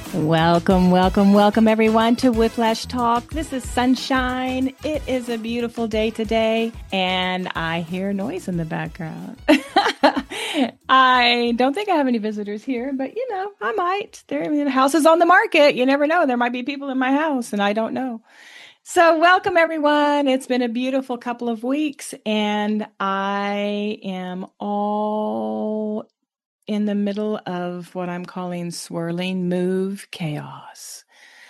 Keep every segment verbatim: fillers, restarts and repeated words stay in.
Welcome, welcome, welcome everyone to Whiplash Talk. This is Sunshine. It is a beautiful day today, and I hear noise in the background. I don't think I have any visitors here, but you know, I might. There, I mean, the house is on the market. You never know. There might be people in my house, and I don't know. So welcome everyone. It's been a beautiful couple of weeks, and I am all in the middle of what I'm calling swirling move chaos.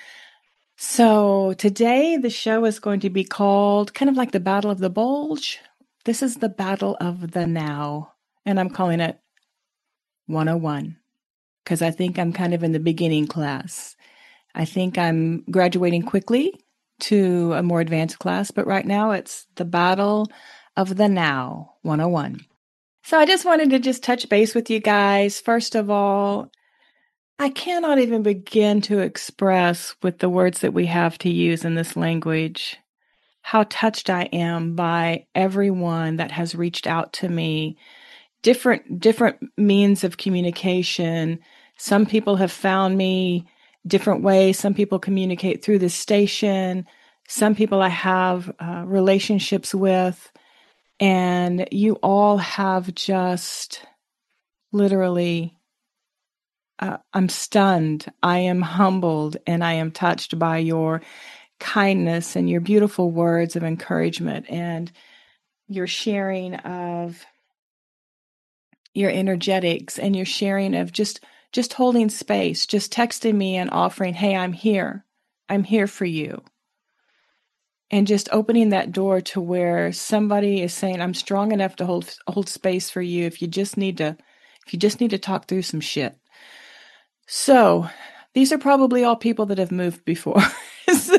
So today the show is going to be called kind of like the Battle of the Bulge. This is the Battle of the Now, and I'm calling it one oh one because I think I'm kind of in the beginning class. I think I'm graduating quickly to a more advanced class, but right now it's the Battle of the Now one oh one. So I just wanted to just touch base with you guys. First of all, I cannot even begin to express with the words that we have to use in this language how touched I am by everyone that has reached out to me. Different, different means of communication. Some people have found me different ways. Some people communicate through the station. Some people I have uh, relationships with. And you all have just literally, uh, I'm stunned. I am humbled and I am touched by your kindness and your beautiful words of encouragement and your sharing of your energetics and your sharing of just, just holding space, just texting me and offering, hey, I'm here. I'm here for you. And just opening that door to where somebody is saying, I'm strong enough to hold hold space for you if you just need to if you just need to talk through some shit. So these are probably all people that have moved before. so,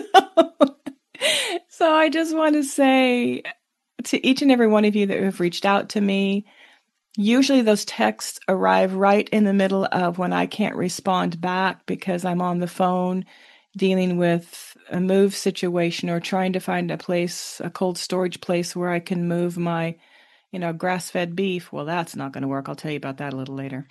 so I just want to say to each and every one of you that have reached out to me, usually those texts arrive right in the middle of when I can't respond back because I'm on the phone dealing with a move situation or trying to find a place, a cold storage place where I can move my, you know, grass-fed beef. Well, that's not going to work. I'll tell you about that a little later.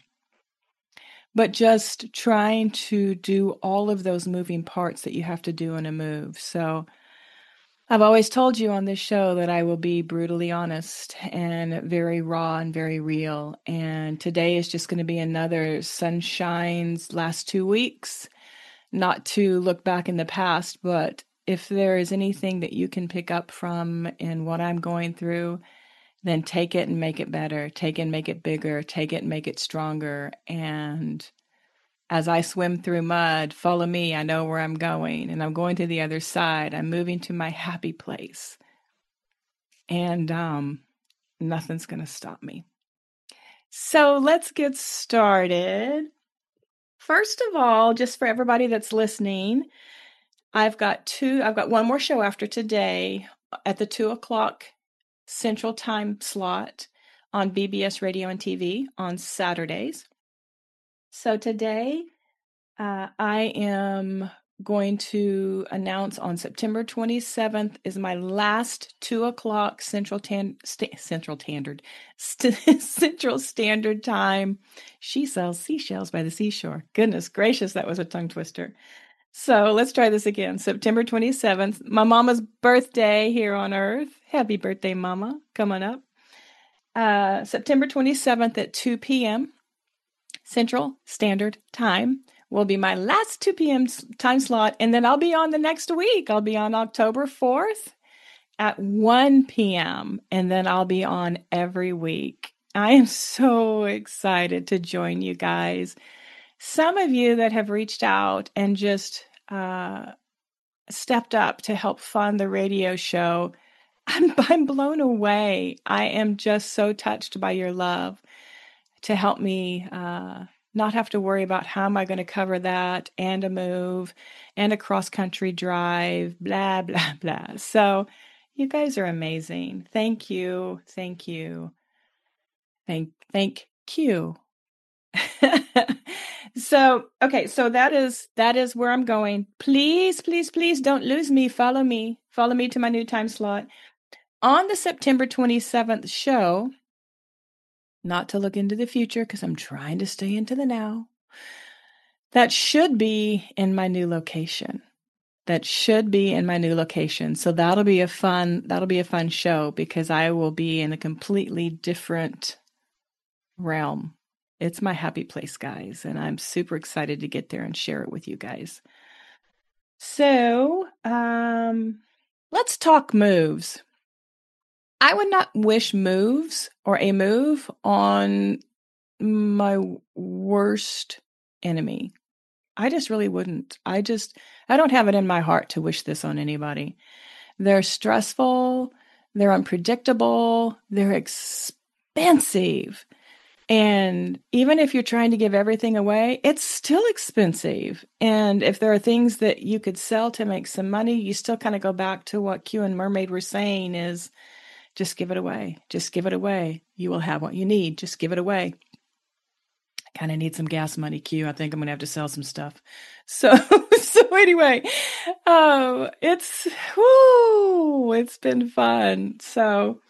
But just trying to do all of those moving parts that you have to do in a move. So I've always told you on this show that I will be brutally honest and very raw and very real. And today is just going to be another Sunshine's last two weeks. Not to look back in the past, but if there is anything that you can pick up from in what I'm going through, then take it and make it better. Take it and make it bigger. Take it and make it stronger. And as I swim through mud, follow me. I know where I'm going. And I'm going to the other side. I'm moving to my happy place. And um, nothing's going to stop me. So let's get started. First of all, just for everybody that's listening, I've got two, I've got one more show after today at the two o'clock Central Time slot on B B S Radio and T V on Saturdays. So today, uh, I am going to announce on September twenty-seventh is my last two o'clock Central Tan St- Central Standard St- Central Standard Time. She sells seashells by the seashore. Goodness gracious, that was a tongue twister. So let's try this again. September twenty-seventh, my mama's birthday here on Earth. Happy birthday, Mama. Come on up. Uh, September twenty-seventh at two p.m. Central Standard Time will be my last two p.m. time slot, and then I'll be on the next week. I'll be on October fourth at one p.m., and then I'll be on every week. I am so excited to join you guys. Some of you that have reached out and just uh, stepped up to help fund the radio show, I'm, I'm blown away. I am just so touched by your love to help me uh, not have to worry about how am I going to cover that and a move and a cross-country drive, blah, blah, blah. So you guys are amazing. Thank you. Thank you. Thank, thank you. So, okay, so that is, that is where I'm going. Please, please, please don't lose me. Follow me. Follow me to my new time slot. On the September twenty-seventh show, not to look into the future because I'm trying to stay into the now. that should be in my new location. That should be in my new location. So that'll be a fun, that'll be a fun show because I will be in a completely different realm. It's my happy place, guys, and I'm super excited to get there and share it with you guys. So, um, let's talk moves. I would not wish moves or a move on my worst enemy. I just really wouldn't. I just, I don't have it in my heart to wish this on anybody. They're stressful, they're unpredictable, they're expensive. And even if you're trying to give everything away, it's still expensive. And if there are things that you could sell to make some money, you still kind of go back to what Q and Mermaid were saying is just give it away. Just give it away. You will have what you need. Just give it away. I kind of need some gas money, Q. I think I'm going to have to sell some stuff. So, so anyway, um, it's, whoo, it's been fun. So,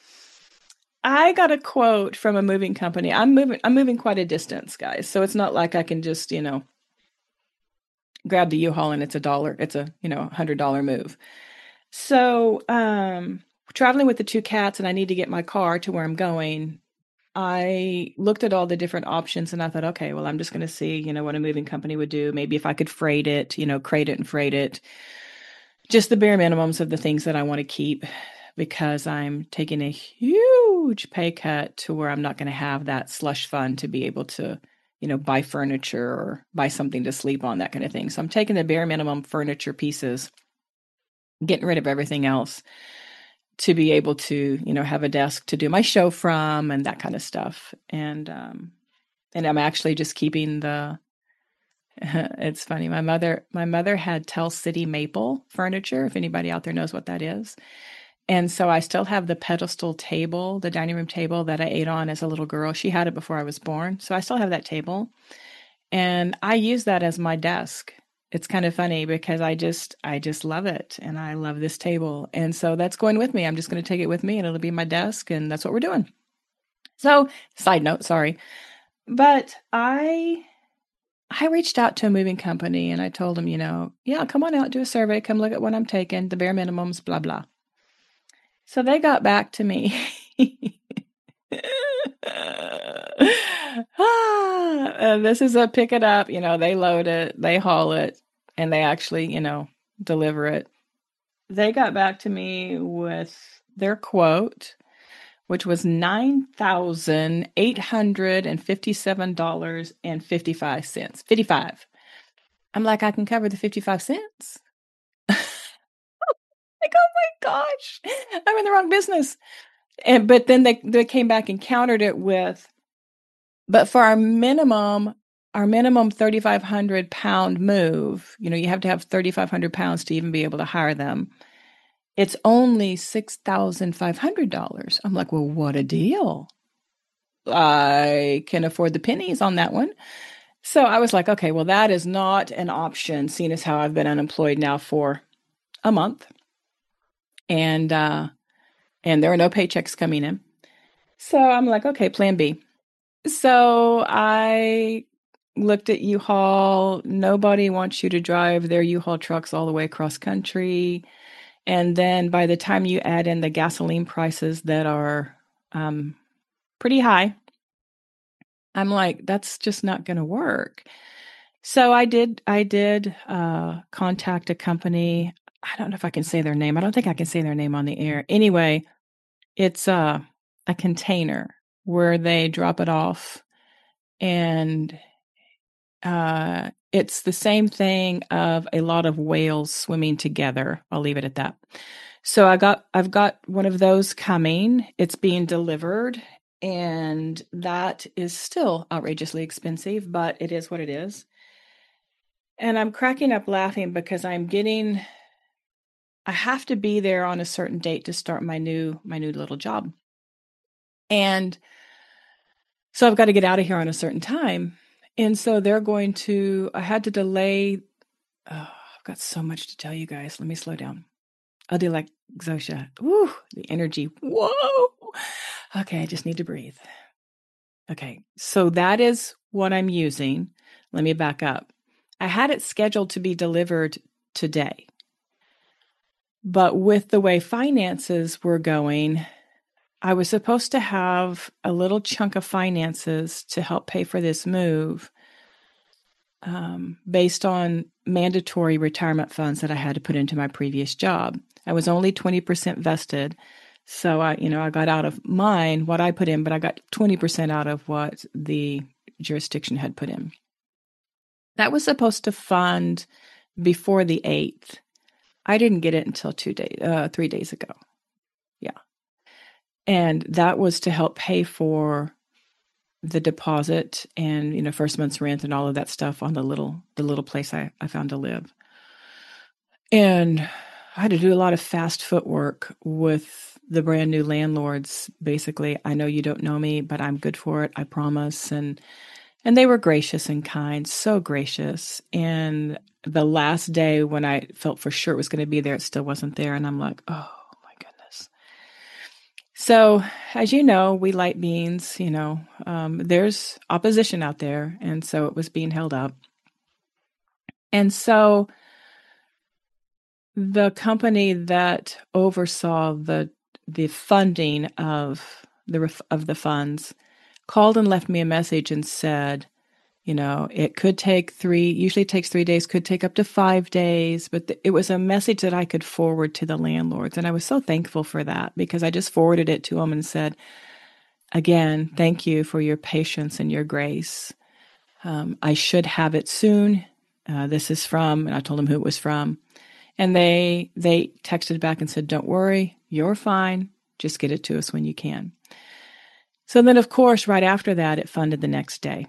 I got a quote from a moving company. I'm moving I'm moving quite a distance, guys. So it's not like I can just, you know, grab the U-Haul and it's a dollar. It's a, you know, one hundred dollars move. So, um traveling with the two cats and I need to get my car to where I'm going. I looked at all the different options and I thought, okay, well, I'm just going to see, you know, what a moving company would do. Maybe if I could freight it, you know, crate it and freight it. Just the bare minimums of the things that I want to keep, because I'm taking a huge pay cut to where I'm not going to have that slush fund to be able to, you know, buy furniture or buy something to sleep on, that kind of thing. So I'm taking the bare minimum furniture pieces, getting rid of everything else to be able to, you know, have a desk to do my show from and that kind of stuff. And, um, and I'm actually just keeping the, it's funny. My mother, my mother had Tell City maple furniture, if anybody out there knows what that is. And so I still have the pedestal table, the dining room table that I ate on as a little girl. She had it before I was born. So I still have that table. And I use that as my desk. It's kind of funny because I just, I just love it. And I love this table. And so that's going with me. I'm just going to take it with me and it'll be my desk. And that's what we're doing. So side note, sorry. But I, I reached out to a moving company and I told them, you know, yeah, come on out, do a survey. Come look at what I'm taking, the bare minimums, blah, blah. So they got back to me. ah, and this is a pick it up, you know, they load it, they haul it, and they actually, you know, deliver it. They got back to me with their quote, which was nine thousand eight hundred fifty-seven dollars and fifty-five cents. fifty-five. I'm like, I can cover the fifty-five cents. Like, oh my gosh, I'm in the wrong business. And but then they they came back and countered it with, but for our minimum, our minimum thirty-five hundred pound move, you know, you have to have thirty-five hundred pounds to even be able to hire them. It's only six thousand five hundred dollars. I'm like, well, what a deal. I can afford the pennies on that one. So I was like, okay, well, that is not an option, seeing as how I've been unemployed now for a month. And, uh, and there are no paychecks coming in. So I'm like, okay, plan B. So I looked at U-Haul. Nobody wants you to drive their U-Haul trucks all the way across country. And then by the time you add in the gasoline prices that are um, pretty high, I'm like, that's just not going to work. So I did, I did uh, contact a company. I don't know if I can say their name. I don't think I can say their name on the air. Anyway, it's uh, a container where they drop it off, and uh, it's the same thing of a lot of whales swimming together. I'll leave it at that. So I got, I've got one of those coming. It's being delivered, and that is still outrageously expensive, but it is what it is. And I'm cracking up laughing because I'm getting, I have to be there on a certain date to start my new, my new little job. And so I've got to get out of here on a certain time. And so they're going to, I had to delay. Oh, I've got so much to tell you guys. Let me slow down. I'll do like Xosha. Woo, the energy. Whoa. Okay, I just need to breathe. Okay, so that is what I'm using. Let me back up. I had it scheduled to be delivered today. But with the way finances were going, I was supposed to have a little chunk of finances to help pay for this move, um, based on mandatory retirement funds that I had to put into my previous job. I was only twenty percent vested. So I, you know, I got out of mine what I put in, but I got twenty percent out of what the jurisdiction had put in. That was supposed to fund before the eighth. I didn't get it until two days, uh, three days ago. Yeah. And that was to help pay for the deposit and, you know, first month's rent and all of that stuff on the little, the little place I, I found to live. And I had to do a lot of fast footwork with the brand new landlords. Basically, I know you don't know me, but I'm good for it. I promise. And, and they were gracious and kind, so gracious. And the last day when I felt for sure it was going to be there, it still wasn't there. And I'm like, oh my goodness. So as you know, we light beans, you know, um, there's opposition out there. And so it was being held up. And so the company that oversaw the the funding of the of the funds called and left me a message and said, you know, it could take three, usually it takes three days, could take up to five days, but th- it was a message that I could forward to the landlords. And I was so thankful for that because I just forwarded it to them and said, again, thank you for your patience and your grace. Um, I should have it soon. Uh, this is from, and I told them who it was from. And they they texted back and said, don't worry, you're fine. Just get it to us when you can. So then, of course, right after that, it funded the next day.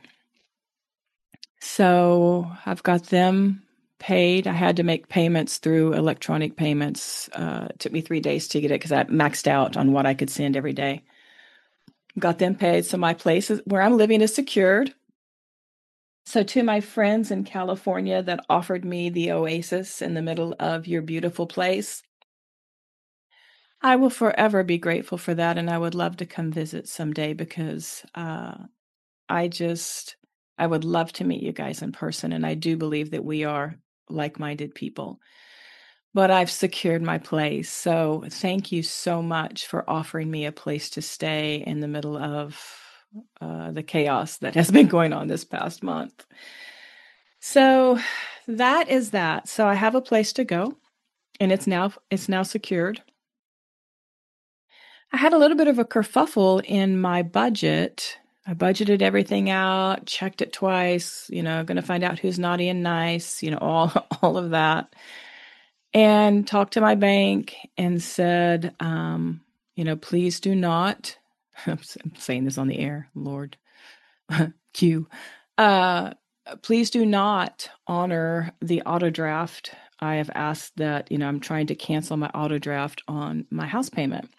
So I've got them paid. I had to make payments through electronic payments. Uh, it took me three days to get it because I maxed out on what I could send every day. Got them paid. So my place is, where I'm living is secured. So to my friends in California that offered me the oasis in the middle of your beautiful place, I will forever be grateful for that. And I would love to come visit someday because uh, I just, I would love to meet you guys in person. And I do believe that we are like-minded people. But I've secured my place. So thank you so much for offering me a place to stay in the middle of uh, the chaos that has been going on this past month. So that is that. So I have a place to go, and it's now it's now secured. I had a little bit of a kerfuffle in my budget. I budgeted everything out, checked it twice, you know, going to find out who's naughty and nice, you know, all all of that. And talked to my bank and said, um, you know, please do not, I'm saying this on the air, Lord, Q, uh, please do not honor the auto draft. I have asked that, you know, I'm trying to cancel my auto draft on my house payment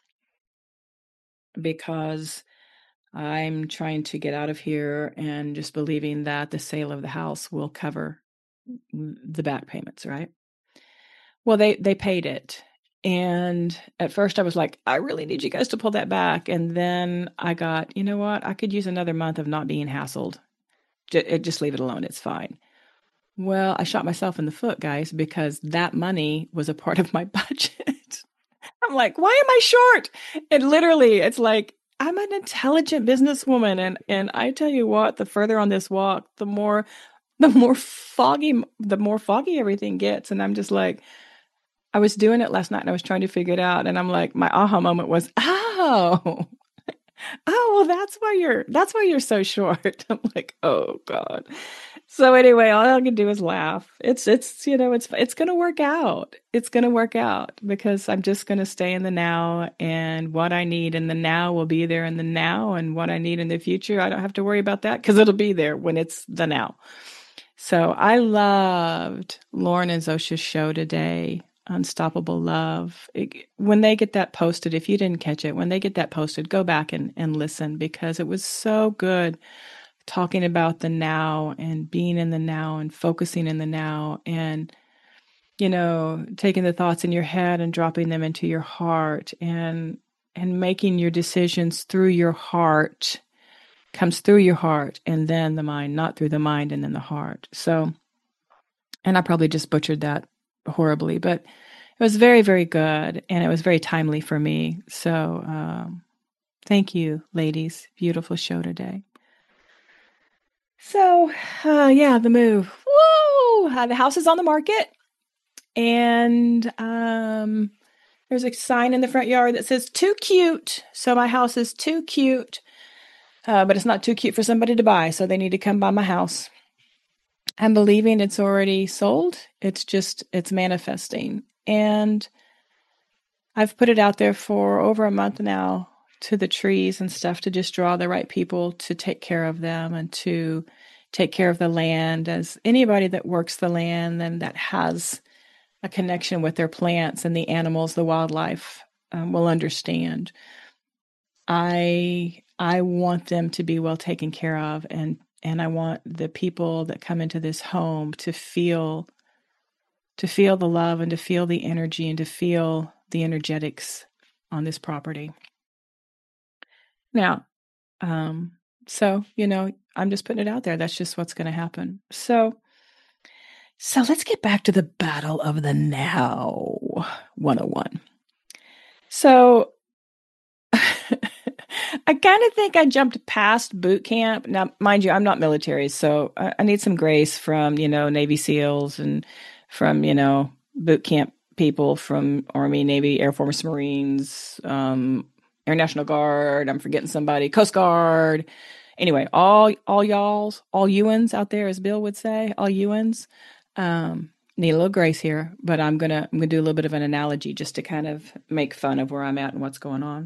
because I'm trying to get out of here and just believing that the sale of the house will cover the back payments, right? Well, they, they paid it. And at first I was like, I really need you guys to pull that back. And then I got, you know what? I could use another month of not being hassled. Just, just leave it alone. It's fine. Well, I shot myself in the foot, guys, because that money was a part of my budget. I'm like, why am I short? And literally, it's like, I'm an intelligent businesswoman. And, and I tell you what, the further on this walk, the more, the more foggy, the more foggy everything gets. And I'm just like, I was doing it last night and I was trying to figure it out. And I'm like, my aha moment was, oh, oh, well, that's why you're, that's why you're so short. I'm like, oh God. So anyway, all I can do is laugh. It's, it's, you know, it's, it's going to work out. It's going to work out because I'm just going to stay in the now, and what I need in the now will be there in the now, and what I need in the future, I don't have to worry about that because it'll be there when it's the now. So I loved Lauren and Zosha's show today. Unstoppable Love. It, when they get that posted, if you didn't catch it, when they get that posted, go back and, and listen because it was so good talking about the now and being in the now and focusing in the now and, you know, taking the thoughts in your head and dropping them into your heart and, and making your decisions through your heart, comes through your heart and then the mind, not through the mind and then the heart. So And I probably just butchered that horribly, but it was very, very good. And it was very timely for me. So um, thank you, ladies. Beautiful show today. So, uh, yeah, the move. Whoa! Uh, the house is on the market. And um, there's a sign in the front yard that says too cute. So my house is too cute, uh, but it's not too cute for somebody to buy. So they need to come buy my house. I'm believing it's already sold. It's just, it's manifesting. And I've put it out there for over a month now to the trees and stuff to just draw the right people to take care of them and to take care of the land, as anybody that works the land and that has a connection with their plants and the animals, the wildlife, um, will understand. I I want them to be well taken care of, and and I want the people that come into this home to feel to feel the love and to feel the energy and to feel the energetics on this property. Now, um, so you know, I'm just putting it out there. That's just what's going to happen. So. So let's get back to the Battle of the Now one oh one. So I kind of think I jumped past boot camp. Now, mind you, I'm not military, so I, I need some grace from, you know, Navy SEALs and from, you know, boot camp people from Army, Navy, Air Force, Marines, um, Air National Guard. I'm forgetting somebody, Coast Guard. Anyway, all all y'alls, all U Ns out there, as Bill would say, all U Ns. Um, need a little grace here, but I'm gonna I'm gonna do a little bit of an analogy just to kind of make fun of where I'm at and what's going on.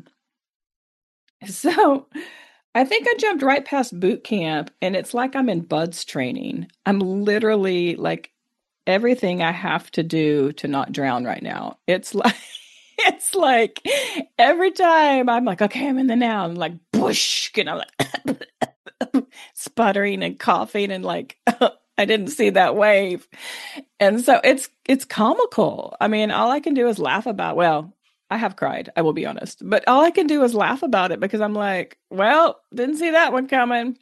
So I think I jumped right past boot camp, and it's like I'm in BUD/S training. I'm literally like everything I have to do to not drown right now. It's like it's like every time I'm like, okay, I'm in the now. I'm like, bush, and I'm like sputtering and coughing and like. I didn't see that wave. And so it's it's comical. I mean, all I can do is laugh about, well, I have cried, I will be honest. But all I can do is laugh about it because I'm like, well, didn't see that one coming.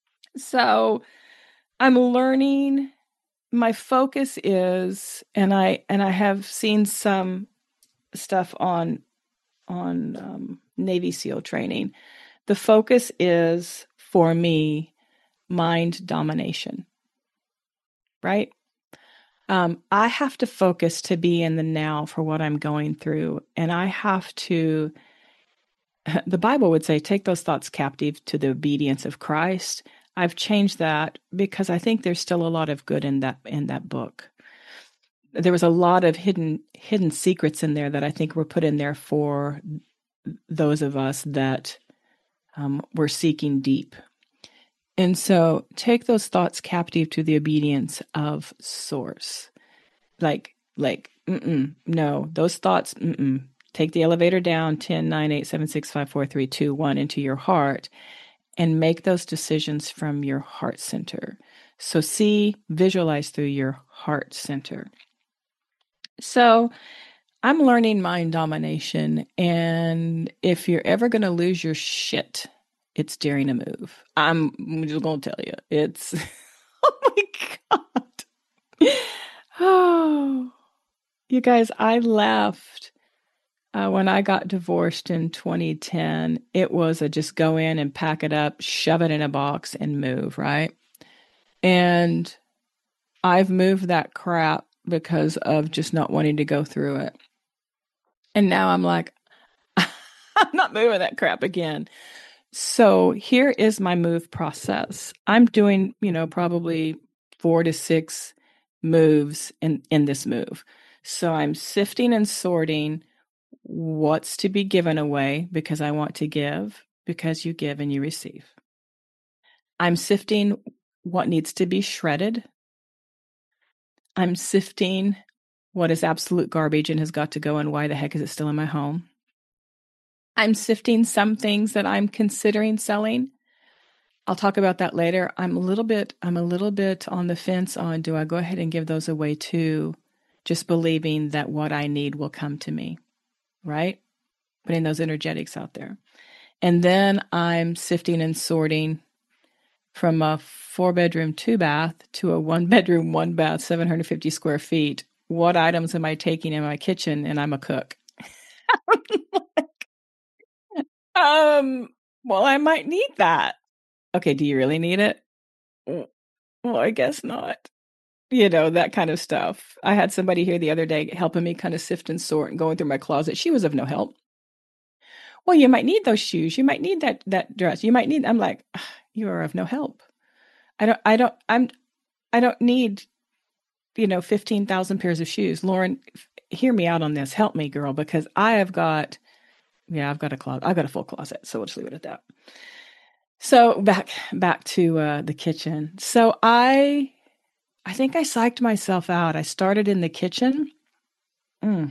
So I'm learning. My focus is, and I and I have seen some stuff on on um, Navy SEAL training. The focus is for me mind domination. Right? Um, I have to focus to be in the now for what I'm going through. And I have to, the Bible would say, take those thoughts captive to the obedience of Christ. I've changed that because I think there's still a lot of good in that in that book. There was a lot of hidden hidden secrets in there that I think were put in there for those of us that um, were seeking deep. And so take those thoughts captive to the obedience of source. Like, like, mm-mm, no, those thoughts, mm-mm. Take the elevator down ten, nine, eight, seven, six, five, four, three, two, one into your heart and make those decisions from your heart center. So see, visualize through your heart center. So I'm learning mind domination. And if you're ever going to lose your shit, it's daring to move. I'm just going to tell you. It's, oh my God. Oh, you guys, I left uh, when I got divorced in twenty ten. It was a just go in and pack it up, shove it in a box and move, right? And I've moved that crap because of just not wanting to go through it. And now I'm like, I'm not moving that crap again. So here is my move process. I'm doing, you know, probably four to six moves in, in this move. So I'm sifting and sorting what's to be given away because I want to give, because you give and you receive. I'm sifting what needs to be shredded. I'm sifting what is absolute garbage and has got to go and why the heck is it still in my home. I'm sifting some things that I'm considering selling. I'll talk about that later. I'm a little bit, I'm a little bit on the fence on, do I go ahead and give those away too? Just believing that what I need will come to me, right? Putting those energetics out there. And then I'm sifting and sorting from a four bedroom, two bath to a one bedroom, one bath, seven hundred fifty square feet. What items am I taking in my kitchen? And I'm a cook. um, well, I might need that. Okay, do you really need it? Well, I guess not. You know, that kind of stuff. I had somebody here the other day helping me kind of sift and sort and going through my closet. She was of no help. Well, you might need those shoes. You might need that that dress. You might need. I'm like, you are of no help. I don't. I don't. I'm. I don't need, you know, fifteen thousand pairs of shoes. Lauren, hear me out on this. Help me, girl, because I have got. Yeah, I've got a closet. I've got a full closet. So we'll just leave it at that. So back back to uh, the kitchen. So I. I think I psyched myself out. I started in the kitchen. Mm.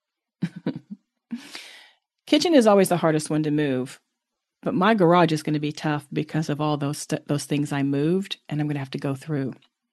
Kitchen is always the hardest one to move, but my garage is going to be tough because of all those st- those things I moved, and I'm going to have to go through.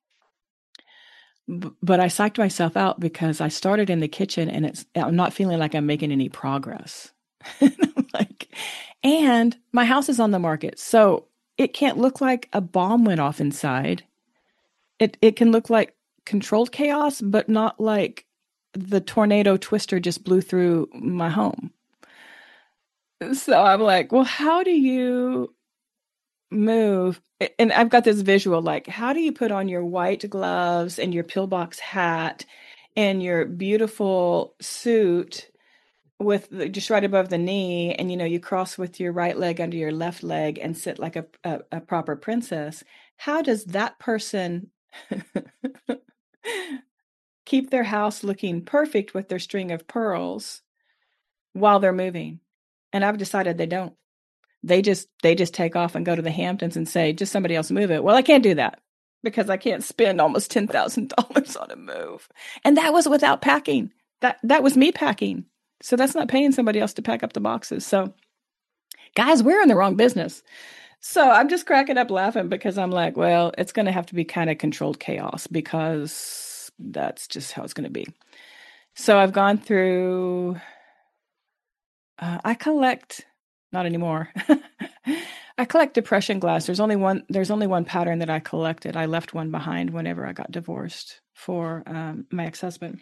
B- but I psyched myself out because I started in the kitchen, and it's I'm not feeling like I'm making any progress. like, and my house is on the market, so it can't look like a bomb went off inside. It it can look like controlled chaos, but not like the tornado twister just blew through my home. So I'm like, well, how do you move? And I've got this visual, like, how do you put on your white gloves and your pillbox hat and your beautiful suit with the, just right above the knee, and you know, you cross with your right leg under your left leg and sit like a, a, a proper princess. How does that person keep their house looking perfect with their string of pearls while they're moving? And I've decided they don't. They just they just take off and go to the Hamptons and say, just somebody else move it. Well, I can't do that because I can't spend almost ten thousand dollars on a move. And that was without packing. That that was me packing. So that's not paying somebody else to pack up the boxes. So guys, we're in the wrong business. So I'm just cracking up laughing because I'm like, well, it's going to have to be kind of controlled chaos because that's just how it's going to be. So I've gone through, uh, I collect, not anymore. I collect depression glass. There's only one, there's only one pattern that I collected. I left one behind whenever I got divorced for um, my ex-husband.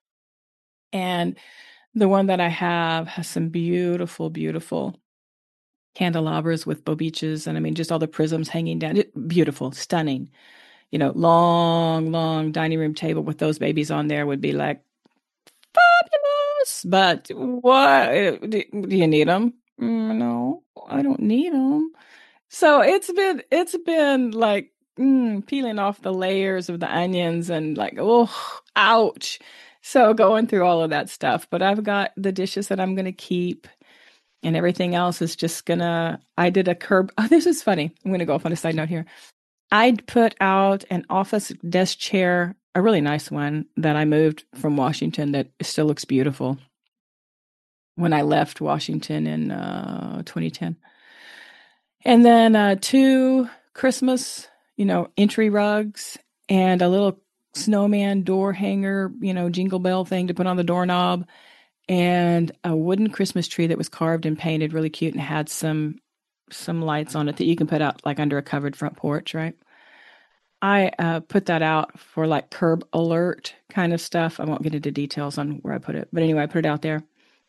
And the one that I have has some beautiful, beautiful candelabras with bobiches, and I mean, just all the prisms hanging down. It, beautiful, stunning. You know, long, long dining room table with those babies on there would be like fabulous. But what? Do, do you need them? No, I don't need them. So it's been, it's been like mm, peeling off the layers of the onions and like, oh, ouch. So going through all of that stuff. But I've got the dishes that I'm going to keep. And everything else is just gonna, I did a curb. Oh, this is funny. I'm going to go off on a side note here. I'd put out an office desk chair, a really nice one that I moved from Washington that still looks beautiful when I left Washington in uh, twenty ten. And then uh, two Christmas, you know, entry rugs and a little snowman door hanger, you know, jingle bell thing to put on the doorknob. And a wooden Christmas tree that was carved and painted really cute and had some some lights on it that you can put out like under a covered front porch, right? I uh, put that out for like curb alert kind of stuff. I won't get into details on where I put it. But anyway, I put it out there.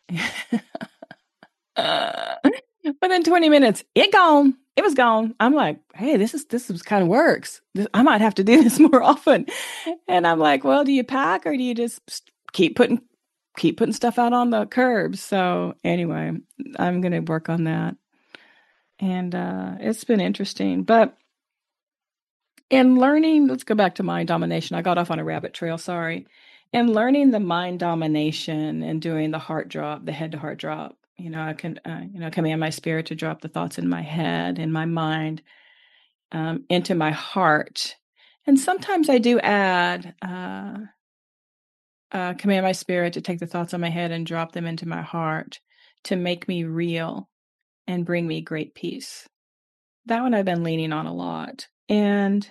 uh, within twenty minutes, it gone. It was gone. I'm like, hey, this is this is kind of works. This, I might have to do this more often. And I'm like, well, do you pack or do you just keep putting keep putting stuff out on the curbs? So anyway, I'm going to work on that. And uh, it's been interesting. But in learning, let's go back to mind domination. I got off on a rabbit trail, sorry. In learning the mind domination and doing the heart drop, the head to heart drop, you know, I can, uh, you know, command my spirit to drop the thoughts in my head, in my mind, um, into my heart. And sometimes I do add, uh, Uh, command my spirit to take the thoughts on my head and drop them into my heart to make me real and bring me great peace. That one I've been leaning on a lot. And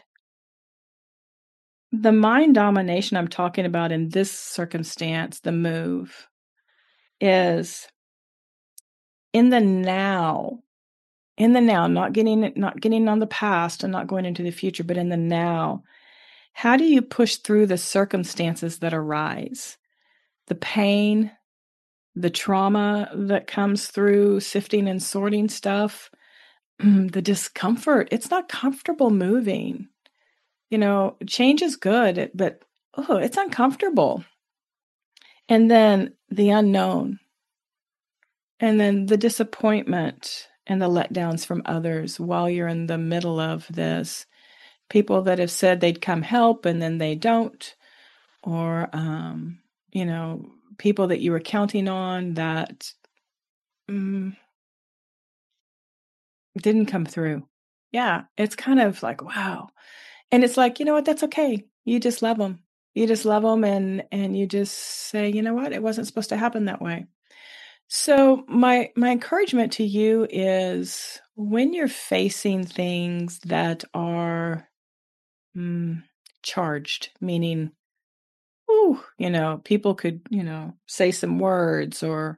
the mind domination I'm talking about in this circumstance, the move, is in the now. in the now, not getting not getting on the past and not going into the future, but in the now. How do you push through the circumstances that arise? The pain, the trauma that comes through sifting and sorting stuff, the discomfort. It's not comfortable moving. You know, change is good, but oh, it's uncomfortable. And then the unknown. And then the disappointment and the letdowns from others while you're in the middle of this. People that have said they'd come help and then they don't. Or, um, you know, people that you were counting on that um, didn't come through. Yeah, it's kind of like, wow. And it's like, you know what, that's okay. You just love them. You just love them and, and you just say, you know what, it wasn't supposed to happen that way. So my my encouragement to you is when you're facing things that are mm, charged, meaning, ooh, you know, people could, you know, say some words or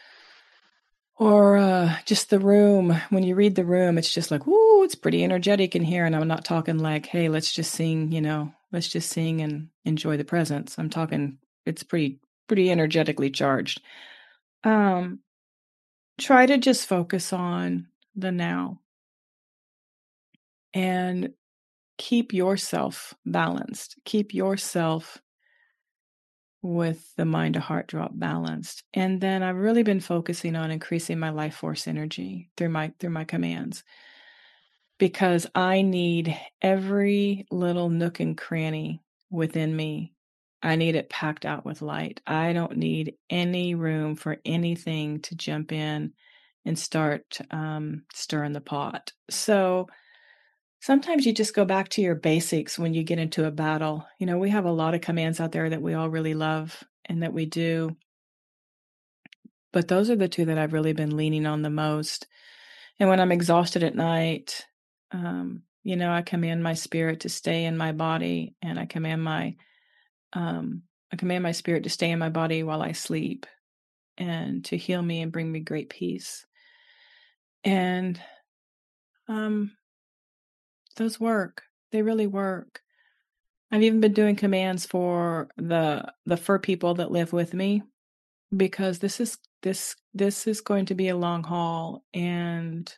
or uh, just the room. When you read the room, it's just like, ooh, it's pretty energetic in here. And I'm not talking like, hey, let's just sing, you know, let's just sing and enjoy the presence. I'm talking, it's pretty pretty energetically charged. Um, try to just focus on the now and keep yourself balanced. Keep yourself with the mind to heart drop balanced. And then I've really been focusing on increasing my life force energy through my through my commands, because I need every little nook and cranny within me. I need it packed out with light. I don't need any room for anything to jump in and start um, stirring the pot. So sometimes you just go back to your basics when you get into a battle. You know, we have a lot of commands out there that we all really love and that we do. But those are the two that I've really been leaning on the most. And when I'm exhausted at night, um, you know, I command my spirit to stay in my body, and I command my Um, I command my spirit to stay in my body while I sleep and to heal me and bring me great peace. And um, those work. They really work. I've even been doing commands for the the fur people that live with me, because this is this this is going to be a long haul, and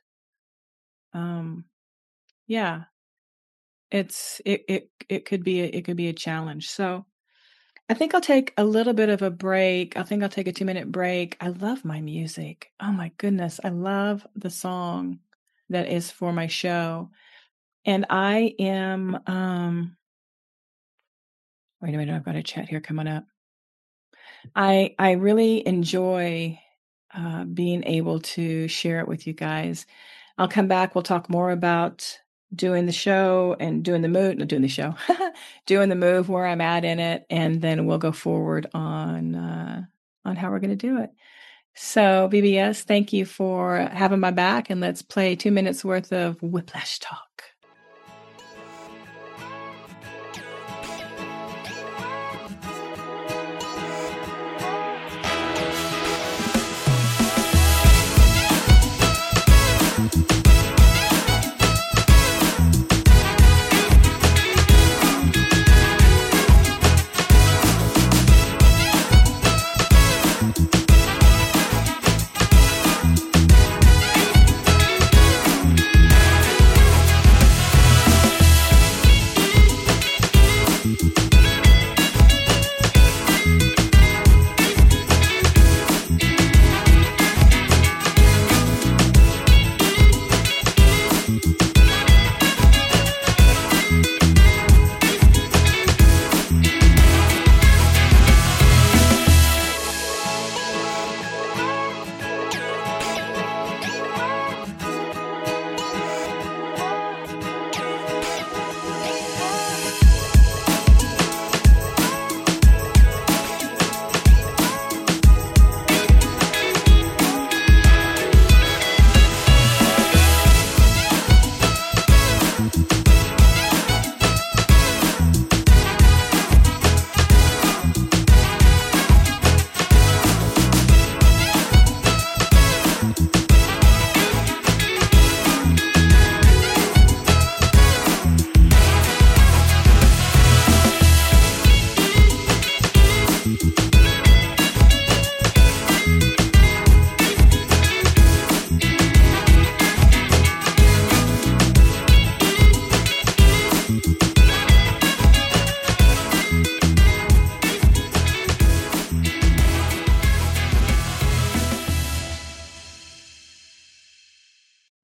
um, yeah, it's it it it could be a, it could be a challenge. So I think I'll take a little bit of a break. I think I'll take a two minute break. I love my music. Oh my goodness. I love the song that is for my show. And I am, um, wait a minute, I've got a chat here coming up. I, I really enjoy uh, being able to share it with you guys. I'll come back. We'll talk more about doing the show and doing the move, not doing the show, doing the move, where I'm at in it. And then we'll go forward on, uh, on how we're going to do it. So B B S, thank you for having my back, and let's play two minutes worth of Whiplash Talk.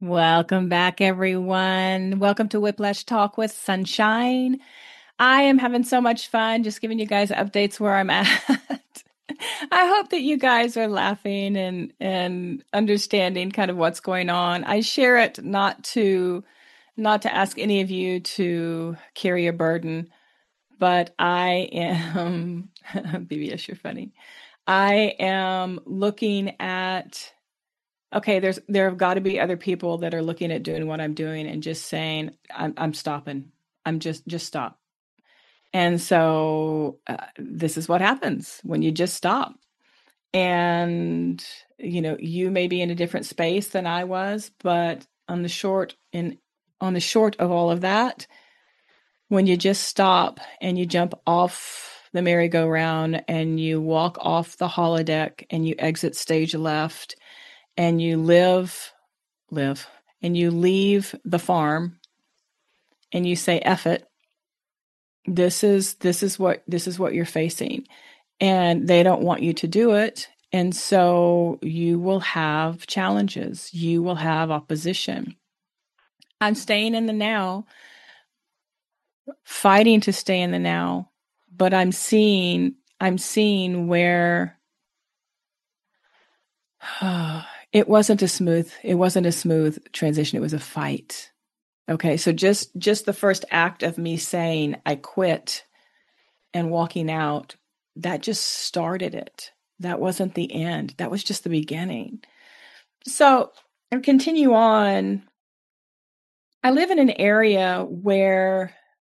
Welcome back, everyone. Welcome to Whiplash Talk with Sunshine. I am having so much fun just giving you guys updates where I'm at. I hope that you guys are laughing and and understanding kind of what's going on. I share it not to not to ask any of you to carry a burden, but I am B B S, you're funny. I am looking at okay, there's there have got to be other people that are looking at doing what I'm doing and just saying, I'm I'm stopping. I'm just just stop. And so uh, this is what happens when you just stop. And you know, you may be in a different space than I was, but on the short in on the short of all of that, when you just stop and you jump off the merry-go-round and you walk off the holodeck and you exit stage left and you live, live, and you leave the farm and you say, F it, this is, this is what, this is what you're facing. And they don't want you to do it. And so you will have challenges. You will have opposition. I'm staying in the now, fighting to stay in the now, but I'm seeing, I'm seeing where uh, it wasn't a smooth, it wasn't a smooth transition. It was a fight. Okay. So just, just the first act of me saying I quit and walking out, that just started it. That wasn't the end. That was just the beginning. So I continue on. I live in an area where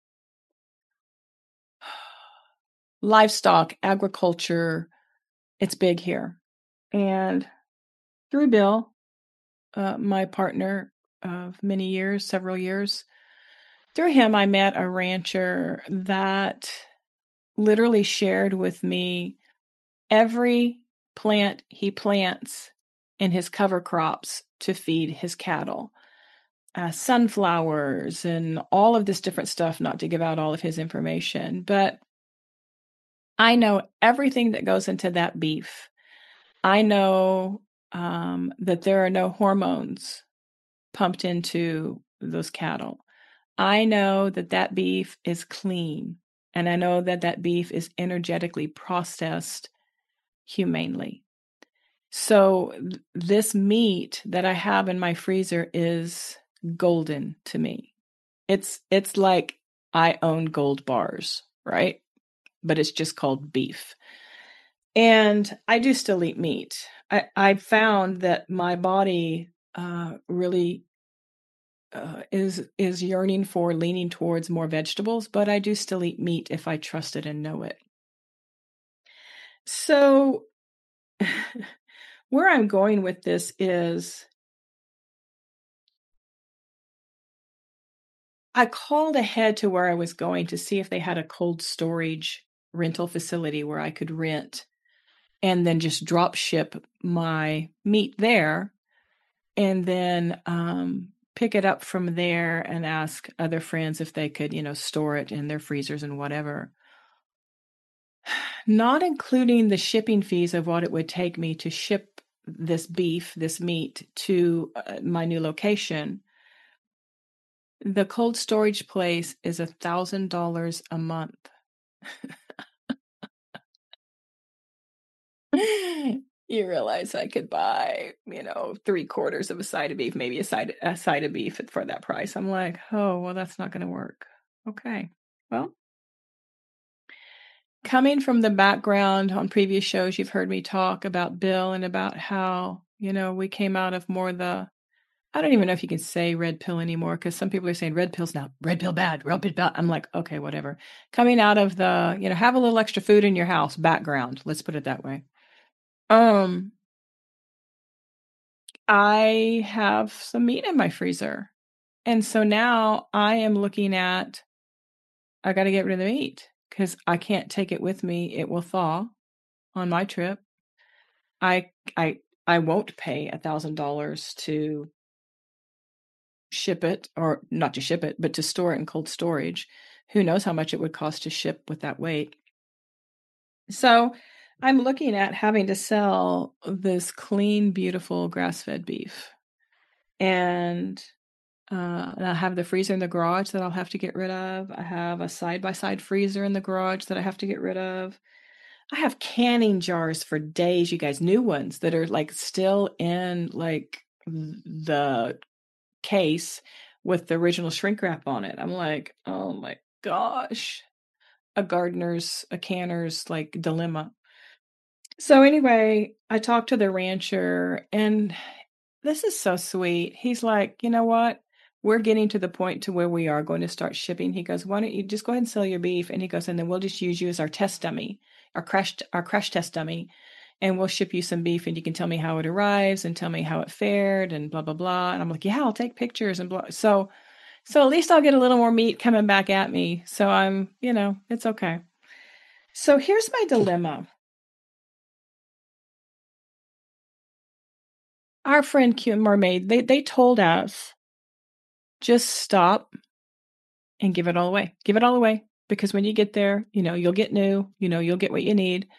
livestock, agriculture, it's big here. And through Bill, uh, my partner of many years, several years, through him, I met a rancher that literally shared with me every plant he plants in his cover crops to feed his cattle. Uh, sunflowers and all of this different stuff, not to give out all of his information, but I know everything that goes into that beef. I know um, that there are no hormones pumped into those cattle. I know that that beef is clean, and I know that that beef is energetically processed humanely. So th- this meat that I have in my freezer is golden to me. It's it's like I own gold bars, right? But it's just called beef. And I do still eat meat. I, I found that my body uh, really uh, is is yearning for leaning towards more vegetables, but I do still eat meat if I trust it and know it. So where I'm going with this is I called ahead to where I was going to see if they had a cold storage rental facility where I could rent and then just drop ship my meat there and then um, pick it up from there and ask other friends if they could, you know, store it in their freezers and whatever. Not including the shipping fees of what it would take me to ship this beef, this meat to uh, my new location. The cold storage place is a thousand dollars a month. You realize I could buy, you know, three quarters of a side of beef, maybe a side a side of beef for that price. I'm like, oh, well, that's not going to work. Okay, well, coming from the background on previous shows, you've heard me talk about Bill and about how, you know, we came out of more the I don't even know if you can say red pill anymore because some people are saying red pill's now red pill bad, red pill bad. I'm like, okay, whatever. Coming out of the, you know, have a little extra food in your house background. Let's put it that way. Um, I have some meat in my freezer. And so now I am looking at, I got to get rid of the meat because I can't take it with me. It will thaw on my trip. I, I, I won't pay a thousand dollars to ship it, or not to ship it, but to store it in cold storage. Who knows how much it would cost to ship with that weight. So I'm looking at having to sell this clean, beautiful grass-fed beef. And, uh, and I have the freezer in the garage that I'll have to get rid of. I have a side-by-side freezer in the garage that I have to get rid of. I have canning jars for days, you guys, new ones that are like still in like the case with the original shrink wrap on it. I'm like, oh my gosh, a gardener's, a canner's like dilemma. So anyway, I talked to the rancher, and this is so sweet. He's like, you know what? We're getting to the point to where we are going to start shipping. He goes, why don't you just go ahead and sell your beef? And he goes, and then we'll just use you as our test dummy, our crash, our crash test dummy. And we'll ship you some beef, and you can tell me how it arrives and tell me how it fared and blah, blah, blah. And I'm like, yeah, I'll take pictures and blah. So, so at least I'll get a little more meat coming back at me. So I'm, you know, it's okay. So here's my dilemma. Our friend Q Mermaid, they, they told us, just stop and give it all away. Give it all away. Because when you get there, you know, you'll get new, you know, you'll get what you need.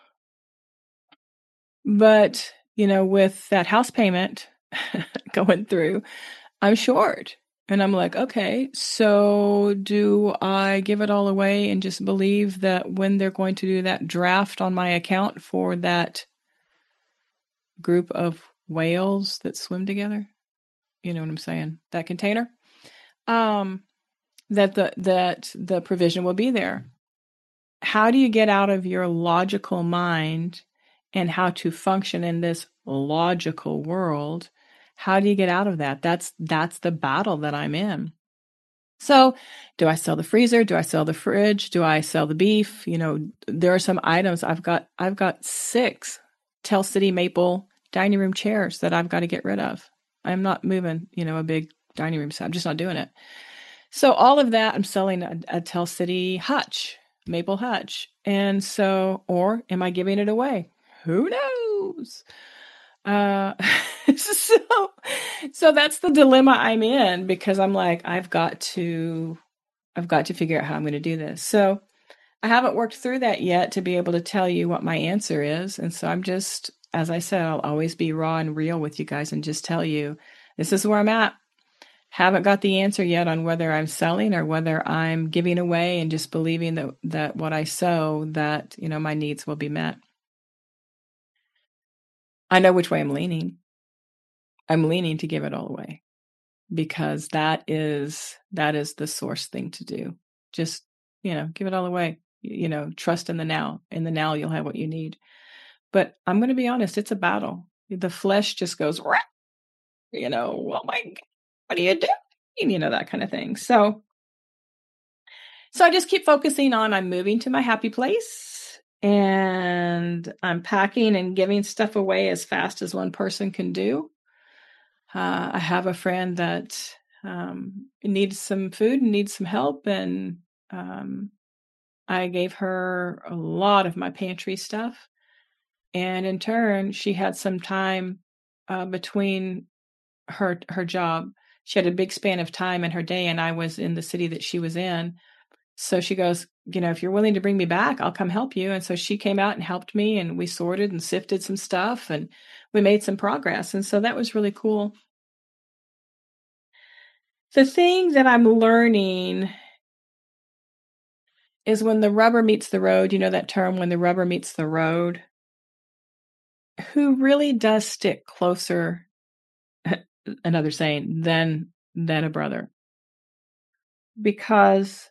But, you know, with that house payment going through, I'm short. And I'm like, okay, so do I give it all away and just believe that when they're going to do that draft on my account for that group of whales that swim together? You know what I'm saying? That container? Um, that the that the provision will be there. How do you get out of your logical mind and how to function in this logical world? How do you get out of that? That's that's the battle that I'm in. So, do I sell the freezer? Do I sell the fridge? Do I sell the beef? You know, there are some items I've got I've got six Tell City maple dining room chairs that I've got to get rid of. I'm not moving, you know, a big dining room set. I'm just not doing it. So all of that, I'm selling a, a Tell City hutch, maple hutch. And so, or am I giving it away? Who knows? Uh, so, so that's the dilemma I'm in, because I'm like, I've got to, I've got to figure out how I'm going to do this. So I haven't worked through that yet to be able to tell you what my answer is. And so I'm just, as I said, I'll always be raw and real with you guys and just tell you, this is where I'm at. Haven't got the answer yet on whether I'm selling or whether I'm giving away and just believing that, that what I sow, that, you know, my needs will be met. I know which way I'm leaning. I'm leaning to give it all away, because that is, that is the source thing to do. Just, you know, give it all away, you know, trust in the now. In the now, you'll have what you need. But I'm going to be honest, it's a battle. The flesh just goes, you know, oh my God, what are you doing? You know, that kind of thing. So, so I just keep focusing on, I'm moving to my happy place, and I'm packing and giving stuff away as fast as one person can do. Uh, I have a friend that um, needs some food and needs some help, and um, I gave her a lot of my pantry stuff. And in turn, she had some time uh, between her her job. She had a big span of time in her day, and I was in the city that she was in. So she goes, you know, if you're willing to bring me back, I'll come help you. And so she came out and helped me, and we sorted and sifted some stuff, and we made some progress. And so that was really cool. The thing that I'm learning is when the rubber meets the road, you know that term, when the rubber meets the road, who really does stick closer, another saying, than, than a brother. Because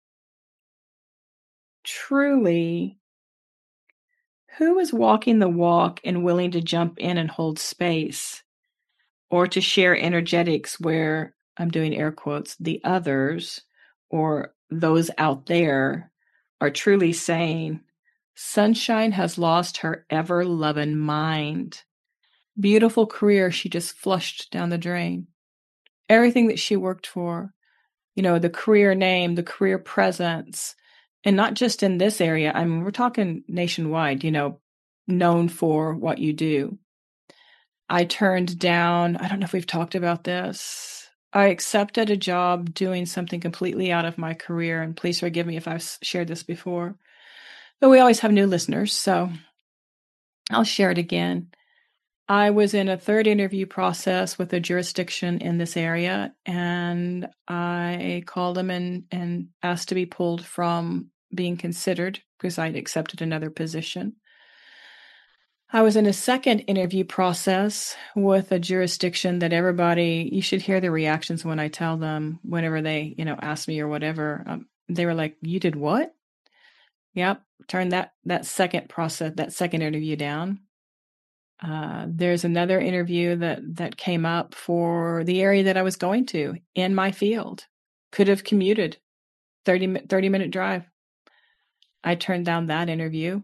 truly, who is walking the walk and willing to jump in and hold space, or to share energetics where, I'm doing air quotes, the others or those out there are truly saying, Sunshine has lost her ever-loving mind. Beautiful career she just flushed down the drain. Everything that she worked for, you know, the career name, the career presence, and not just in this area. I mean, we're talking nationwide, you know, known for what you do. I turned down, I don't know if we've talked about this. I accepted a job doing something completely out of my career, and please forgive me if I've shared this before, but we always have new listeners, so I'll share it again. I was in a third interview process with a jurisdiction in this area, and I called them and, and asked to be pulled from being considered because I'd accepted another position. I was in a second interview process with a jurisdiction that everybody, you should hear the reactions when I tell them, whenever they, you know, ask me or whatever. Um, they were like, "You did what?" Yep. Turn that, that second process, that second interview down. Uh, there's another interview that, that came up for the area that I was going to in my field. Could have commuted thirty, thirty minute drive. I turned down that interview.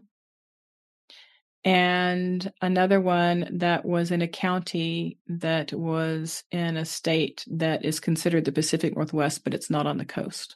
And another one that was in a county that was in a state that is considered the Pacific Northwest, but it's not on the coast.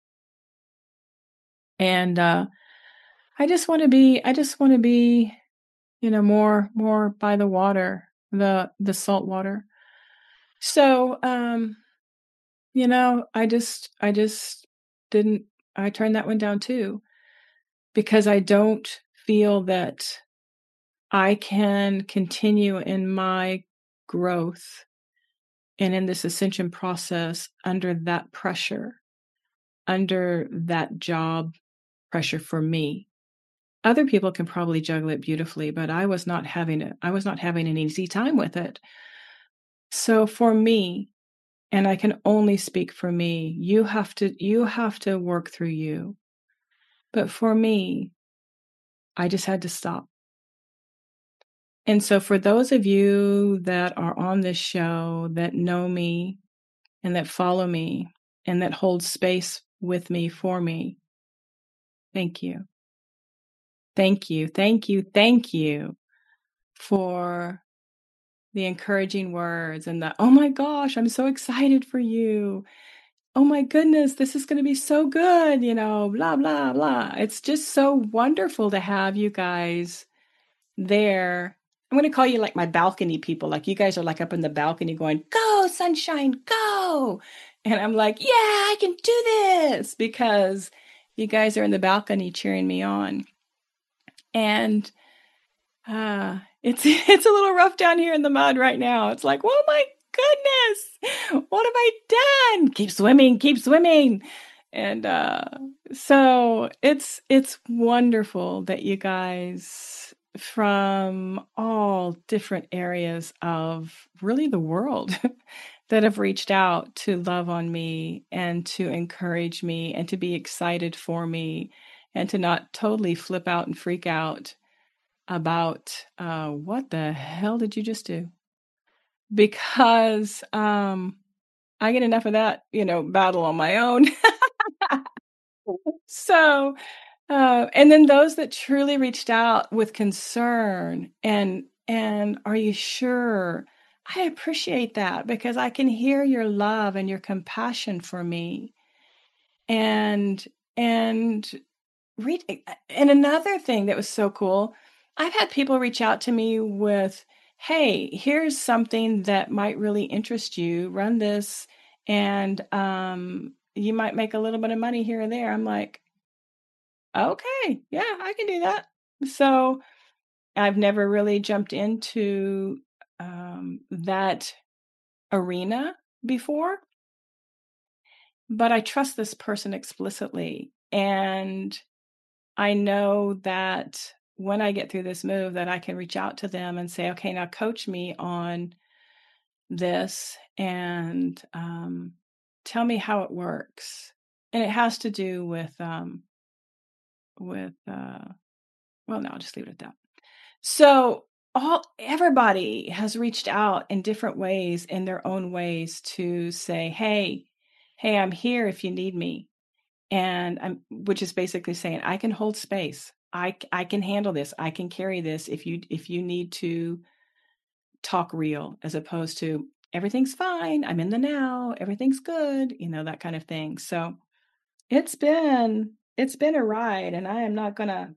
And uh, I just want to be, I just want to be, you know, more, more by the water, the the salt water. So, um, you know, I just, I just didn't. I turned that one down too, because I don't feel that I can continue in my growth and in this ascension process under that pressure, under that job pressure for me. Other people can probably juggle it beautifully, but I was not having it. I was not having an easy time with it. So for me, and I can only speak for me, you have to, you have to work through you. But for me, I just had to stop. And so for those of you that are on this show that know me and that follow me and that hold space with me for me, thank you. Thank you. Thank you. Thank you for the encouraging words and the, "Oh my gosh, I'm so excited for you. Oh my goodness, this is going to be so good," you know, blah, blah, blah. It's just so wonderful to have you guys there. I'm going to call you like my balcony people. Like you guys are like up in the balcony going, "Go, sunshine, go." And I'm like, "Yeah, I can do this," because you guys are in the balcony cheering me on. And uh, it's it's a little rough down here in the mud right now. It's like, "Oh my goodness, what have I done?" Keep swimming, keep swimming. And uh, so it's it's wonderful that you guys from all different areas of really the world that have reached out to love on me and to encourage me and to be excited for me and to not totally flip out and freak out about uh, what the hell did you just do? Because um, I get enough of that, you know, battle on my own. So, uh, and then those that truly reached out with concern and and are you sure? I appreciate that because I can hear your love and your compassion for me. And and read and another thing that was so cool, I've had people reach out to me with, "Hey, here's something that might really interest you. Run this and um you might make a little bit of money here or there." I'm like, "Okay, yeah, I can do that." So I've never really jumped into um, that arena before, but I trust this person explicitly. And I know that when I get through this move that I can reach out to them and say, "Okay, now coach me on this and um, tell me how it works." And it has to do with, um, with, uh, well, no, I'll just leave it at that. So all everybody has reached out in different ways, in their own ways, to say, "Hey, hey, I'm here if you need me," and I'm, which is basically saying, "I can hold space. I I can handle this. I can carry this if you if you need to talk real, as opposed to everything's fine. I'm in the now. Everything's good. You know, that kind of thing." So it's been it's been a ride, and I am not gonna.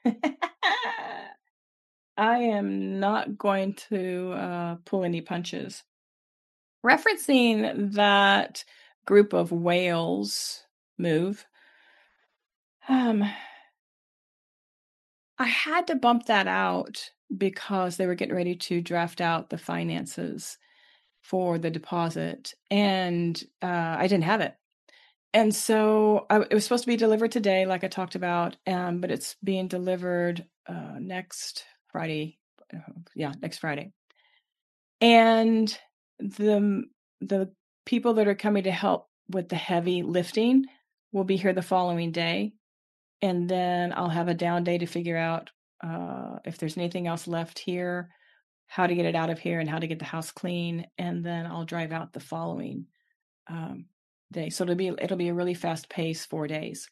I am not going to uh, pull any punches. Referencing that group of whales move, um, I had to bump that out because they were getting ready to draft out the finances for the deposit, and uh, I didn't have it. And so I, it was supposed to be delivered today, like I talked about, um, but it's being delivered uh, next Friday. Yeah, next Friday. And the the people that are coming to help with the heavy lifting will be here the following day, and then I'll have a down day to figure out uh, if there's anything else left here, how to get it out of here, and how to get the house clean, and then I'll drive out the following um, day. So it'll be it'll be a really fast pace, four days.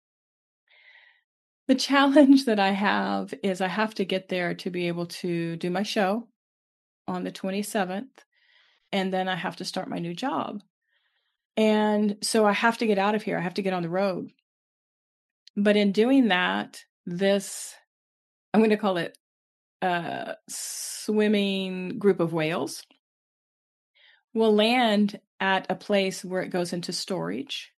The challenge that I have is I have to get there to be able to do my show on the twenty-seventh, and then I have to start my new job. And so I have to get out of here. I have to get on the road. But in doing that, this, I'm going to call it a swimming group of whales, will land at a place where it goes into storage.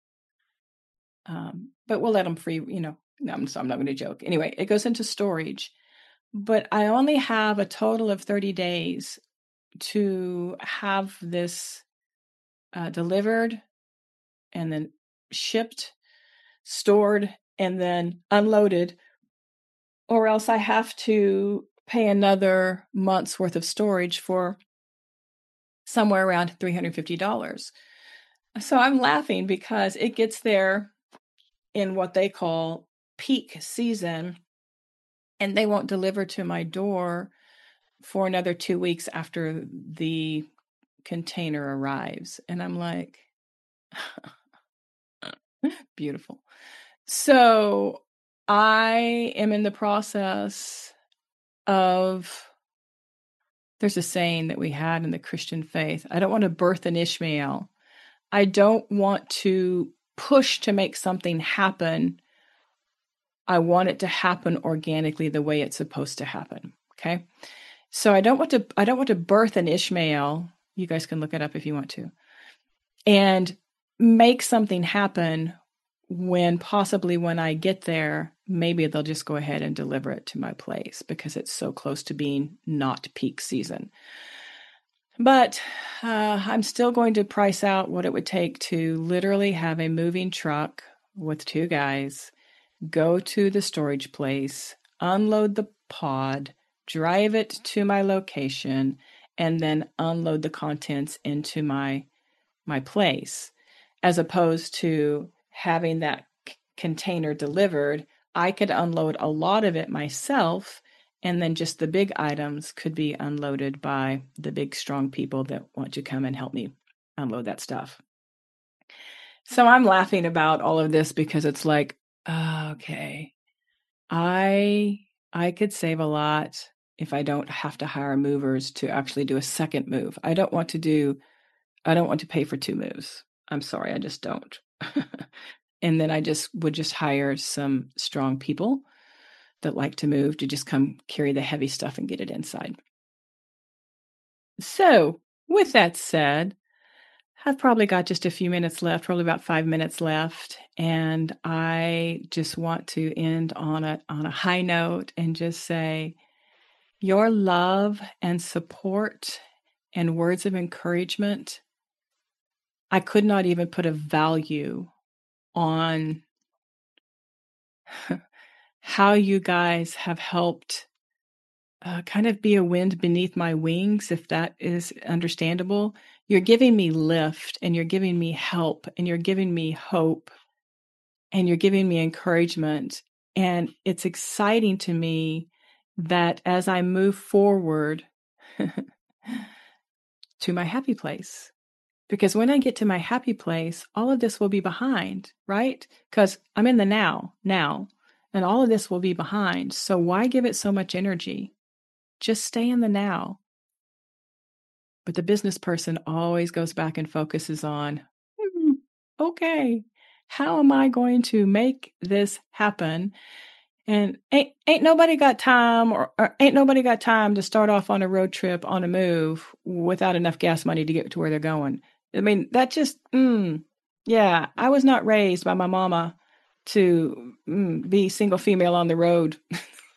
Um, but we'll let them free, you know, no, I'm, so I'm not going to joke. Anyway, it goes into storage. But I only have a total of thirty days to have this uh, delivered and then shipped, stored, and then unloaded, or else I have to pay another month's worth of storage for somewhere around three hundred fifty dollars. So I'm laughing because it gets there in what they call peak season, and they won't deliver to my door for another two weeks after the container arrives. And I'm like, beautiful. So I am in the process of, there's a saying that we had in the Christian faith, I don't want to birth an Ishmael. I don't want to push to make something happen. I want it to happen organically the way it's supposed to happen. Okay. So I don't want to, I don't want to birth an Ishmael. You guys can look it up if you want to, and make something happen when possibly when I get there, maybe they'll just go ahead and deliver it to my place because it's so close to being not peak season. But uh, I'm still going to price out what it would take to literally have a moving truck with two guys go to the storage place, unload the pod, drive it to my location, and then unload the contents into my my place, as opposed to having that c- container delivered. I could unload a lot of it myself, and then just the big items could be unloaded by the big, strong people that want to come and help me unload that stuff. So I'm laughing about all of this because it's like, uh, okay, I I could save a lot if I don't have to hire movers to actually do a second move. I don't want to do, I don't want to pay for two moves. I'm sorry, I just don't. And then I just would just hire some strong people that like to move to just come carry the heavy stuff and get it inside. So, with that said, I've probably got just a few minutes left, probably about five minutes left, and I just want to end on a on a high note and just say your love and support and words of encouragement, I could not even put a value on how you guys have helped uh, kind of be a wind beneath my wings, if that is understandable. You're giving me lift, and you're giving me help, and you're giving me hope, and you're giving me encouragement. And it's exciting to me that as I move forward to my happy place, because when I get to my happy place, all of this will be behind, right? Because I'm in the now, now, and all of this will be behind. So why give it so much energy? Just stay in the now. But the business person always goes back and focuses on, hmm, okay, how am I going to make this happen? And ain't ain't nobody got time, or, or ain't nobody got time to start off on a road trip on a move without enough gas money to get to where they're going. I mean, that just, mm, yeah, I was not raised by my mama to mm, be single female on the road.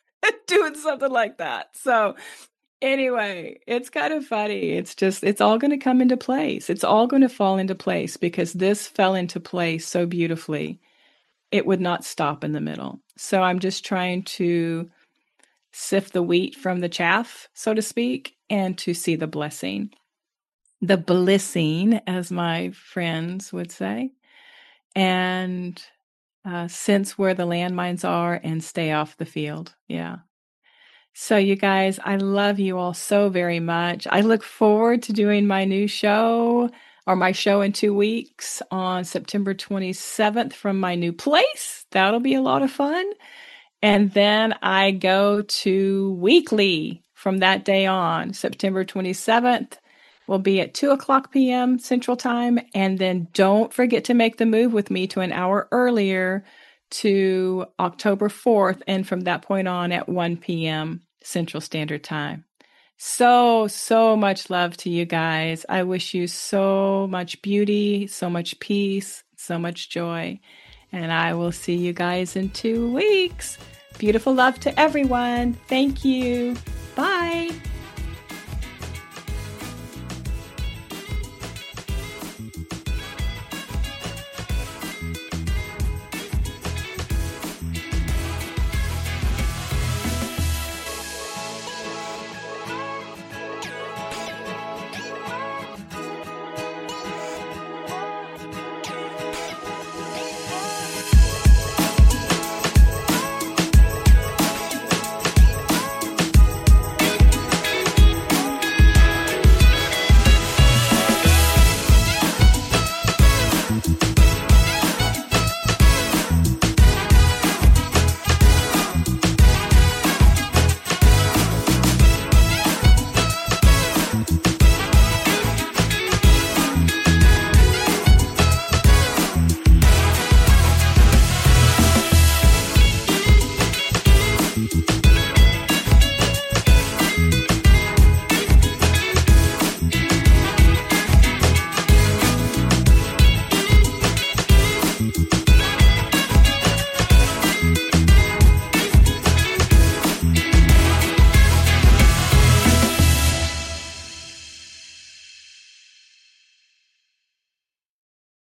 doing something like that. So anyway, it's kind of funny. It's just, it's all going to come into place. It's all going to fall into place because this fell into place so beautifully. It would not stop in the middle. So I'm just trying to sift the wheat from the chaff, so to speak, and to see the blessing. The blessing, as my friends would say. And uh, sense where the landmines are and stay off the field. Yeah. So you guys, I love you all so very much. I look forward to doing my new show or my show in two weeks on September twenty-seventh from my new place. That'll be a lot of fun. And then I go to weekly from that day on. September twenty-seventh will be at two o'clock p.m. Central Time. And then don't forget to make the move with me to an hour earlier to October fourth. And from that point on at one p.m. Central Standard Time. So, so much love to you guys. I wish you so much beauty, so much peace, so much joy. And I will see you guys in two weeks. Beautiful love to everyone. Thank you. Bye.